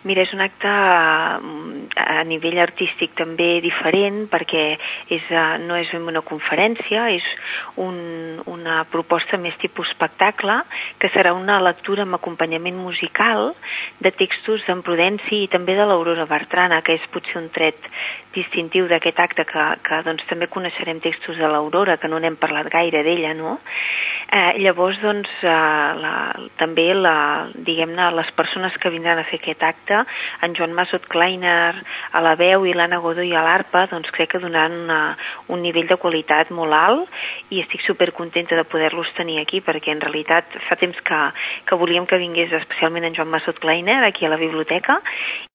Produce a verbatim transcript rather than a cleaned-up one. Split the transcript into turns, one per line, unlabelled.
Mira, és un acte a nivell artístic també diferent perquè és, no és una conferència, és un, una proposta més tipus espectacle que serà una lectura amb acompanyament musical de textos d'en Prudenci i també de l'Aurora Bertrana, que és potser un tret distintiu d'aquest acte que, que doncs, també coneixerem textos de l'Aurora, que no n'hem parlat gaire d'ella, no? Eh, llavors, doncs, eh, la, també la, diguem-ne, les persones que vindran a fer aquest acte, en Joan Massot Kleiner a la veu i l'Anna Godoy a l'arpa, doncs crec que donaran una, un nivell de qualitat molt alt i estic supercontenta de poder-los tenir aquí perquè en realitat fa temps que, que volíem que vingués especialment en Joan Massot Kleiner aquí a la biblioteca